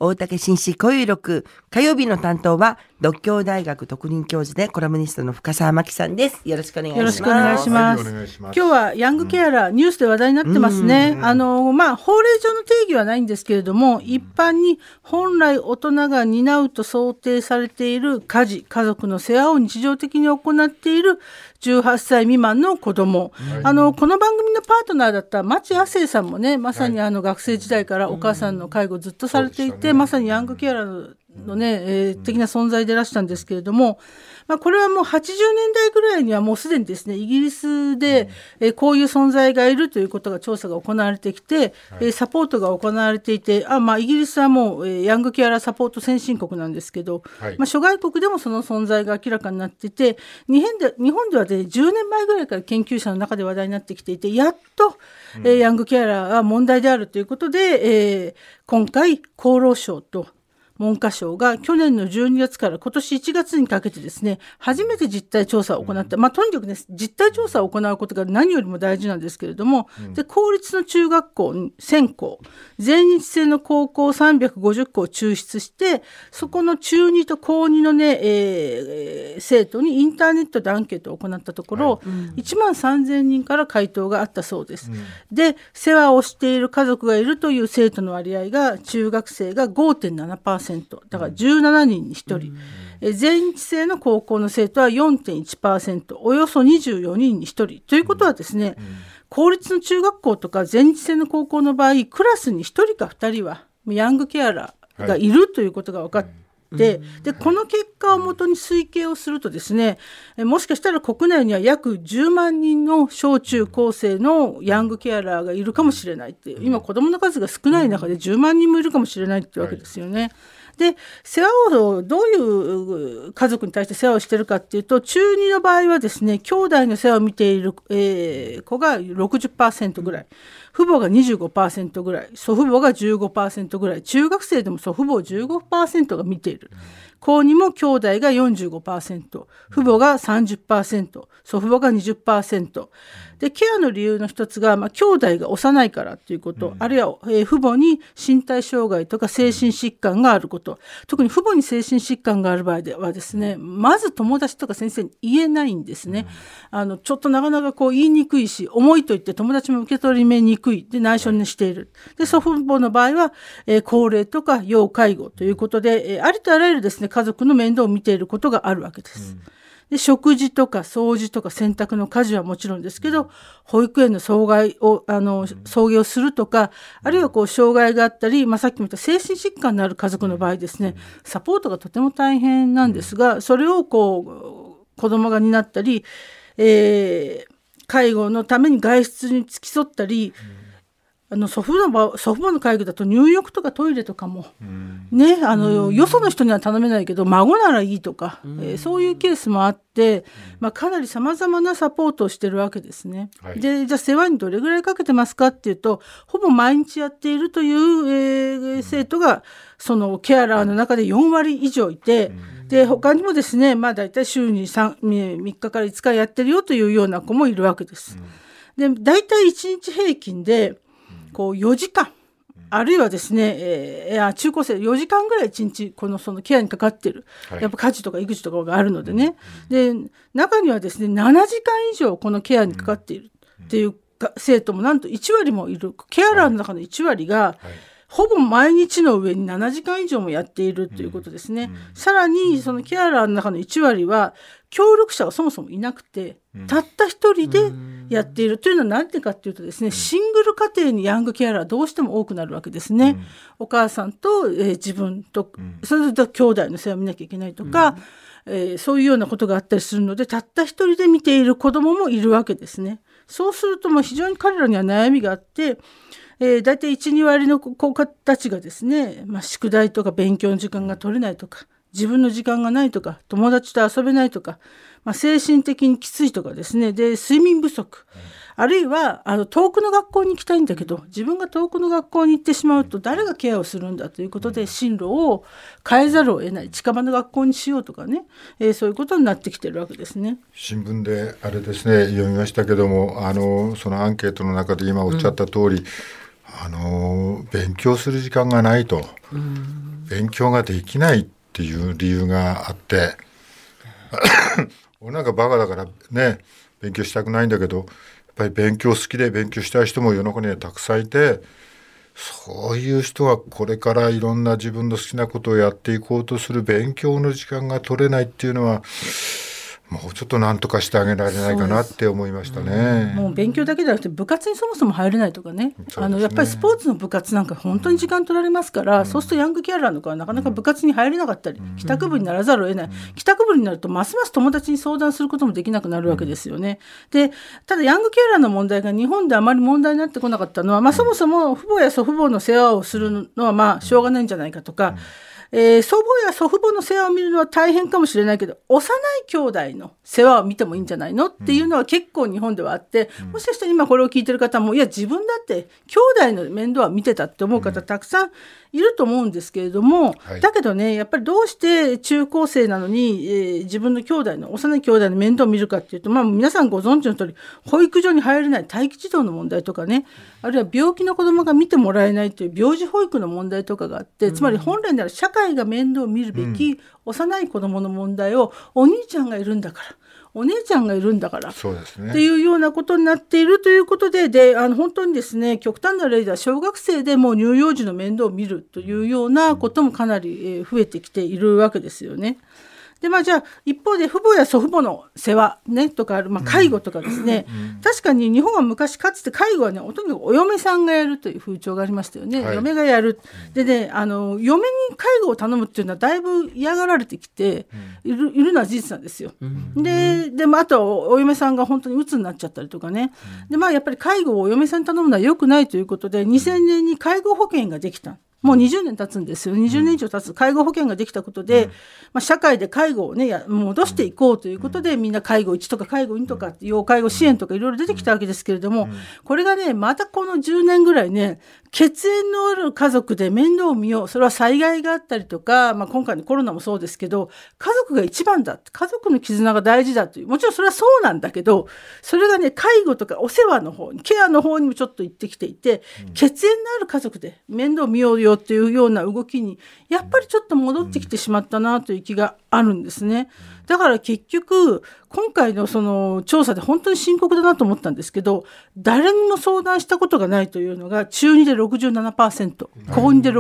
大竹紳士声優録。火曜日の担当は獨協大学特任教授でコラムニストの深澤真希さんです。よろしくお願いします。 よろしくお願いします。今日はヤングケアラー、ニュースで話題になってますね。法令上の定義はないんですけれども、一般に本来大人が担うと想定されている家事、家族の世話を日常的に行っている18歳未満の子ども、この番組のパートナーだった町亜生さんもね、まさに学生時代からお母さんの介護をずっとされていて、まさにヤングケアラーのね、的な存在でいらしたんですけれども、これはもう80年代ぐらいにはもうすでにですね、イギリスで、こういう存在がいるということが調査が行われてきて、サポートが行われていて、イギリスはもう、ヤングケアラーサポート先進国なんですけど、諸外国でもその存在が明らかになっていて、日本ではで10年前ぐらいから研究者の中で話題になってきていて、やっと、ヤングケアラーが問題であるということで、今回厚労省と文科省が去年の12月から今年1月にかけてですね、初めて実態調査を行った。とにかくね、実態調査を行うことが何よりも大事なんですけれども、で、公立の中学校1000校、全日制の高校350校を抽出して、そこの中2と高2のね、生徒にインターネットでアンケートを行ったところ、1万3000人から回答があったそうです。で、世話をしている家族がいるという生徒の割合が、中学生が 5.7%。だから17人に1人、全日制の高校の生徒は 4.1%、 およそ24人に1人ということはですね、公立の中学校とか全日制の高校の場合、クラスに1人か2人はヤングケアラーがいるということが分かって、でこの結果をもとに推計をするとですね、もしかしたら国内には約10万人の小中高生のヤングケアラーがいるかもしれないっていう、今子どもの数が少ない中で10万人もいるかもしれないってわけですよね。で、世話をどういう家族に対して世話をしているかっていうと、中2の場合はですね、兄弟の世話を見ている、子が 60% ぐらい、父母が 25% ぐらい、祖父母が 15% ぐらい、中学生でも祖父母を 15% が見ている。高2も兄弟が 45%、父母が 30%、祖父母が 20%。で、ケアの理由の一つが、兄弟が幼いからということ、あるいは、父母に身体障害とか精神疾患があること、特に父母に精神疾患がある場合ではですね、まず友達とか先生に言えないんですね。ちょっとなかなか言いにくいし、重いと言って友達も受け取りにくいで内緒にしている。で、祖父母の場合は、高齢とか要介護ということで、ありとあらゆるですね、家族の面倒を見ていることがあるわけです。で、食事とか掃除とか洗濯の家事はもちろんですけど、保育園の送迎をするとか、あるいは障害があったり、さっきも言った精神疾患のある家族の場合ですね、サポートがとても大変なんですが、それを子供が担ったり、介護のために外出に付き添ったり、祖父母の介護だと入浴とかトイレとかも、ね、よその人には頼めないけど孫ならいいとか、そういうケースもあって、かなり様々なサポートをしてるわけですね。で、じゃあ世話にどれぐらいかけてますかっていうと、ほぼ毎日やっているという、生徒がそのケアラーの中で4割以上いて、で他にもですね、だいたい週に 3日から5日やってるよというような子もいるわけです。で、だいたい1日平均で4時間、あるいはですね、中高生4時間ぐらい1日そのケアにかかってる、やっぱ家事とか育児とかがあるのでね、で中にはですね7時間以上このケアにかかっているっていう生徒もなんと1割もいる。ケアラーの中の1割が、ほぼ毎日の上に7時間以上もやっているということですね。さらにそのケアラーの中の1割は協力者はそもそもいなくて、たった一人でやっているというのは何でかっていうとですね、シングル家庭にヤングケアラーはどうしても多くなるわけですね。お母さんと、自分と、それと兄弟の世話を見なきゃいけないとか、そういうようなことがあったりするので、たった一人で見ている子どももいるわけですね。そうすると非常に彼らには悩みがあって、だいたい 1,2 割の子たちがですね、宿題とか勉強の時間が取れないとか、自分の時間がないとか、友達と遊べないとか、精神的にきついとかですね、で睡眠不足、あるいは遠くの学校に行きたいんだけど、自分が遠くの学校に行ってしまうと誰がケアをするんだということで進路を変えざるを得ない、近場の学校にしようとかね、そういうことになってきてるわけですね。 新聞であれですね、読みましたけども、そのアンケートの中で今おっしゃった通り、勉強する時間がないと。 勉強ができないっていう理由があって俺なんかバカだからね勉強したくないんだけど、やっぱり勉強好きで勉強したい人も世の中にはたくさんいて、そういう人がこれからいろんな自分の好きなことをやっていこうとする勉強の時間が取れないっていうのは、もうちょっと何とかしてあげられないかなって思いましたね。 もう勉強だけじゃなくて部活にそもそも入れないとかね、やっぱりスポーツの部活なんか本当に時間取られますから、そうするとヤングケアラーの子はなかなか部活に入れなかったり、帰宅部にならざるを得ない、帰宅部になるとますます友達に相談することもできなくなるわけですよね。でただヤングケアラーの問題が日本であまり問題になってこなかったのは、そもそも父母や祖父母の世話をするのはしょうがないんじゃないかとか、祖母や祖父母の世話を見るのは大変かもしれないけど、幼い兄弟の世話を見てもいいんじゃないのっていうのは結構日本ではあって、もしかしたら今これを聞いてる方も、いや自分だって兄弟の面倒は見てたって思う方たくさんいると思うんですけれども、だけどねやっぱりどうして中高生なのに、自分の幼い兄弟の面倒を見るかっていうと、皆さんご存知の通り保育所に入れない待機児童の問題とかね、あるいは病気の子どもが見てもらえないという病児保育の問題とかがあって、つまり本来なら社会が面倒を見るべき幼い子どもの問題をお兄ちゃんがいるんだからお姉ちゃんがいるんだから、 そうですね、 っていうようなことになっているということで、本当にですね極端な例では小学生でもう乳幼児の面倒を見るというようなこともかなり増えてきているわけですよね。でじゃあ一方で父母や祖父母の世話、ね、とか介護とかですね、確かに日本は昔かつて介護はねとにかくお嫁さんがやるという風潮がありましたよね、嫁がやる。でね嫁に介護を頼むっていうのはだいぶ嫌がられてきているのは事実なんですよ。であとはお嫁さんが本当に鬱になっちゃったりとかね、でやっぱり介護をお嫁さんに頼むのは良くないということで2000年に介護保険ができた。もう20年経つんですよ。20年以上経つ介護保険ができたことで、社会で介護をね戻していこうということで、みんな介護1とか介護2とか要介護支援とかいろいろ出てきたわけですけれども、これがねまたこの10年ぐらいね血縁のある家族で面倒を見よう、それは災害があったりとか、今回のコロナもそうですけど、家族が一番だ、家族の絆が大事だという、もちろんそれはそうなんだけど、それがね介護とかお世話の方にケアの方にもちょっと行ってきていて、血縁のある家族で面倒を見ようよっていうような動きにやっぱりちょっと戻ってきてしまったなという気があるんですね。だから結局今回のその調査で本当に深刻だなと思ったんですけど、誰にも相談したことがないというのが中2で 67%、高2で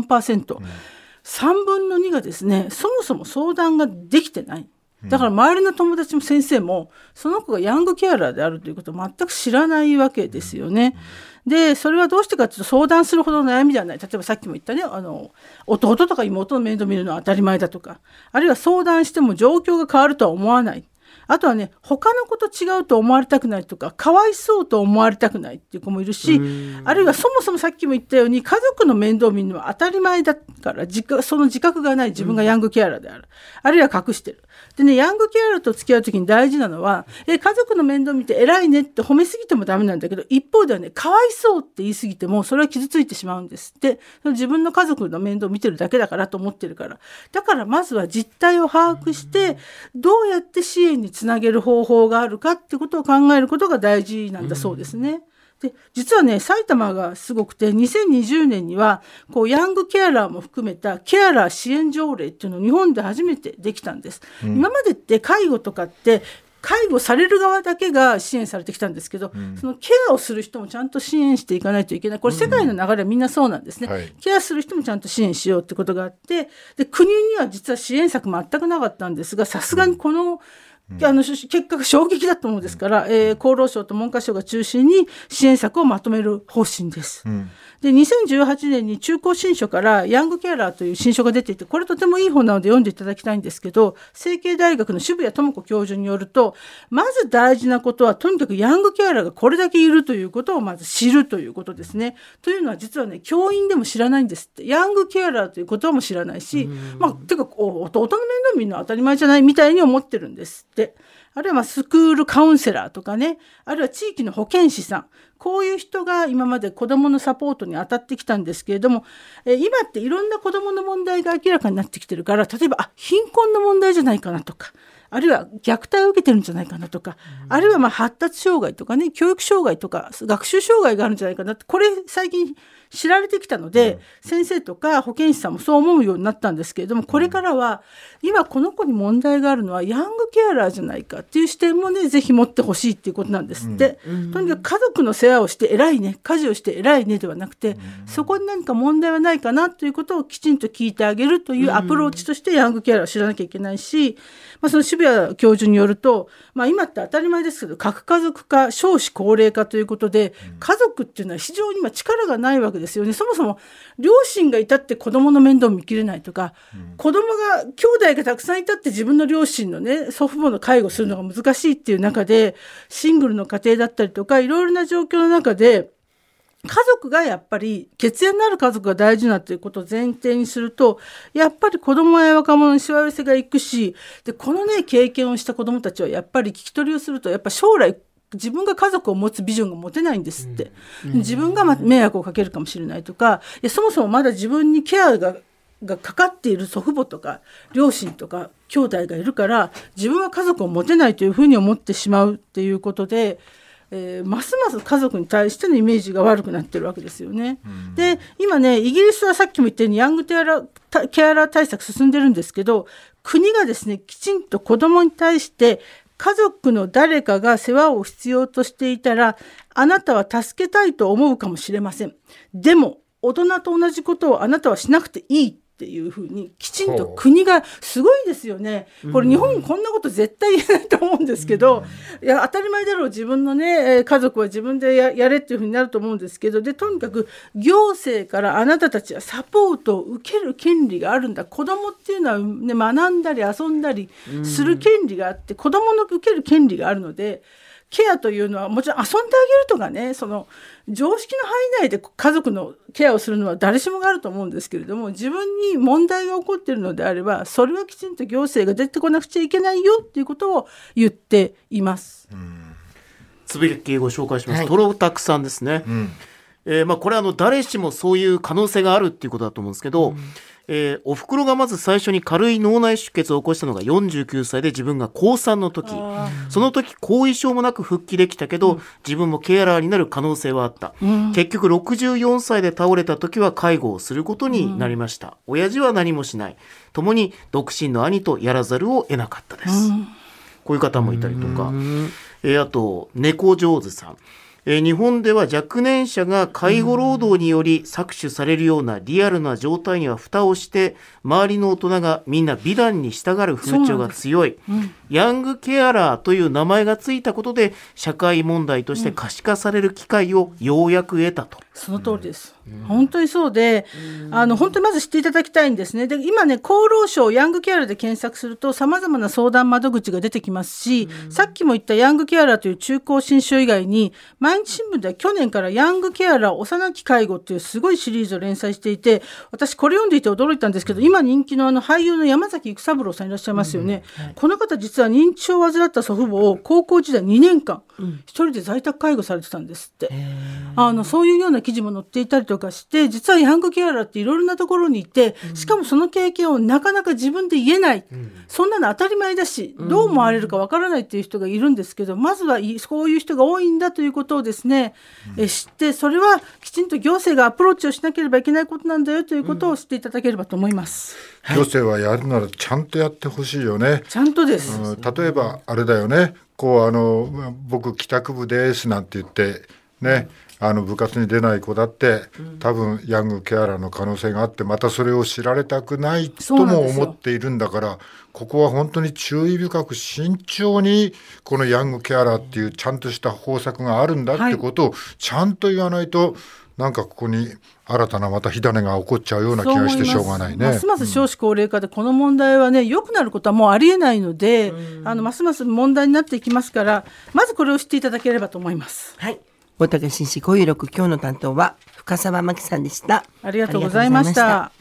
64%、3分の2がですねそもそも相談ができてない。だから周りの友達も先生もその子がヤングケアラーであるということを全く知らないわけですよね。でそれはどうしてかというと、相談するほどの悩みではない。例えばさっきも言ったね、弟とか妹の面倒見るのは当たり前だとか、あるいは相談しても状況が変わるとは思わない。あとはね他の子と違うと思われたくないとか、かわいそうと思われたくないっていう子もいるし、あるいはそもそもさっきも言ったように家族の面倒を見るのは当たり前だからその自覚がない自分がヤングケアラーである、あるいは隠してる。でねヤングケアラーと付き合う時に大事なのは家族の面倒を見て偉いねって褒めすぎてもダメなんだけど、一方ではねかわいそうって言いすぎてもそれは傷ついてしまうんですって。自分の家族の面倒を見てるだけだからと思ってるから。だからまずは実態を把握してどうやって支援につなげる方法があるかってことを考えることが大事なんだそうですね。で実はね埼玉がすごくて、2020年にはヤングケアラーも含めたケアラー支援条例っていうのを日本で初めてできたんです。今までって介護とかって介護される側だけが支援されてきたんですけど、そのケアをする人もちゃんと支援していかないといけない。これ世界の流れはみんなそうなんですね、ケアする人もちゃんと支援しようってことがあって、で国には実は支援策全くなかったんですが、さすがにこの結果が衝撃だったものですから、厚労省と文科省が中心に支援策をまとめる方針です。で2018年に中高新書からヤングケアラーという新書が出ていて、これとてもいい本なので読んでいただきたいんですけど、成蹊大学の渋谷智子教授によると、まず大事なことはとにかくヤングケアラーがこれだけいるということをまず知るということですね。というのは実はね教員でも知らないんですって。ヤングケアラーということも知らないし、てか弟の面倒見るのは当たり前じゃないみたいに思ってるんですって。あるいはスクールカウンセラーとかね、あるいは地域の保健師さん、こういう人が今まで子どものサポートに当たってきたんですけれども、今っていろんな子どもの問題が明らかになってきてるから、例えば貧困の問題じゃないかなとか、 あるいは虐待を受けてるんじゃないかなとか、あるいは発達障害とかね、教育障害とか学習障害があるんじゃないかなって、これ最近知られてきたので、先生とか保健師さんもそう思うようになったんですけれども、これからは今この子に問題があるのはヤングケアラーじゃないかっていう視点もね、ぜひ持ってほしいっていうことなんですって、とにかく家族の世話をして偉いね、家事をして偉いねではなくて、そこに何か問題はないかなということをきちんと聞いてあげるというアプローチとしてヤングケアラーを知らなきゃいけないし、その渋谷教授によると、今って当たり前ですけど核家族化、少子高齢化ということで、家族っていうのは非常に今力がないわけですよね。そもそも両親がいたって子供の面倒を見きれないとか、子供が兄弟がたくさんいたって自分の両親のね、祖父母の介護するのが難しいっていう中で、シングルの家庭だったりとかいろいろな状況の中で、家族がやっぱり血縁のある家族が大事なということを前提にすると、やっぱり子供や若者にしわ寄せがいくし、でこのね経験をした子供たちはやっぱり聞き取りをすると、やっぱ将来自分が家族を持つビジョンが持てないんですって、自分が迷惑をかけるかもしれないとか、そもそもまだ自分にケアがかかっている祖父母とか両親とか兄弟がいるから、自分は家族を持てないというふうに思ってしまうっていうことで、ますます家族に対してのイメージが悪くなってるわけですよね。で今ね、イギリスはさっきも言ったようにヤングケアラー対策進んでるんですけど、国がですねきちんと子どもに対して家族の誰かが世話を必要としていたら、あなたは助けたいと思うかもしれません。でも大人と同じことをあなたはしなくていいっていうふうにきちんと国が、すごいですよね。これ日本こんなこと絶対言えないと思うんですけど、いや当たり前だろう、自分のね家族は自分で やれっていうふうになると思うんですけど、でとにかく行政からあなたたちはサポートを受ける権利があるんだ。子供っていうのは、ね、学んだり遊んだりする権利があって、子供の受ける権利があるので、ケアというのはもちろん遊んであげるとかね、その常識の範囲内で家族のケアをするのは誰しもがあると思うんですけれども、自分に問題が起こっているのであれば、それはきちんと行政が出てこなくちゃいけないよっていうことを言っています。 つぶやきご紹介します。トロタクさんですね。これ誰しもそういう可能性があるっていうことだと思うんですけど、お袋がまず最初に軽い脳内出血を起こしたのが49歳で、自分が高3の時、その時後遺症もなく復帰できたけど、自分もケアラーになる可能性はあった、結局64歳で倒れた時は介護をすることになりました、親父は何もしない、共に独身の兄とやらざるを得なかったです、こういう方もいたりとか、あと猫上手さん、日本では若年者が介護労働により搾取されるようなリアルな状態には蓋をして、周りの大人がみんな美談に従う風潮が強い、ヤングケアラーという名前がついたことで社会問題として可視化される機会をようやく得たと。 その通りです、本当にそうで、本当にまず知っていただきたいんですね。で今ね、厚労省ヤングケアラーで検索すると様々な相談窓口が出てきますし、さっきも言ったヤングケアラーという中高新書以外に、毎日新聞では去年からヤングケアラー幼き介護っていうすごいシリーズを連載していて、私これ読んでいて驚いたんですけど、今人気の俳優の山崎育三郎さんいらっしゃいますよね、この方実は認知症を患った祖父母を高校時代2年間一人で在宅介護されてたんですって。そういうような記事も載っていたりとかして、実はヤングケアラーっていろいろなところにいて、しかもその経験をなかなか自分で言えない、そんなの当たり前だし、どう思われるかわからないっていう人がいるんですけど、まずはそういう人が多いんだということをですね、知って、それはきちんと行政がアプローチをしなければいけないことなんだよということを知っていただければと思います、 行政はやるならちゃんとやってほしいよね。 ちゃんとです、 例えばあれだよね、僕帰宅部ですなんて言ってね、部活に出ない子だって多分ヤングケアラーの可能性があって、またそれを知られたくないとも思っているんだから、ここは本当に注意深く慎重にこのヤングケアラーっていうちゃんとした方策があるんだってことをちゃんと言わないと、なんかここに新たなまた火種が起こっちゃうような気がしてしょうがないね。 ますます少子高齢化でこの問題はね、良くなることはもうありえないので、ますます問題になっていきますから、まずこれを知っていただければと思います。 はい、大竹紳士交友録、今日の担当は深澤真希さんでした。 ありがとうございました。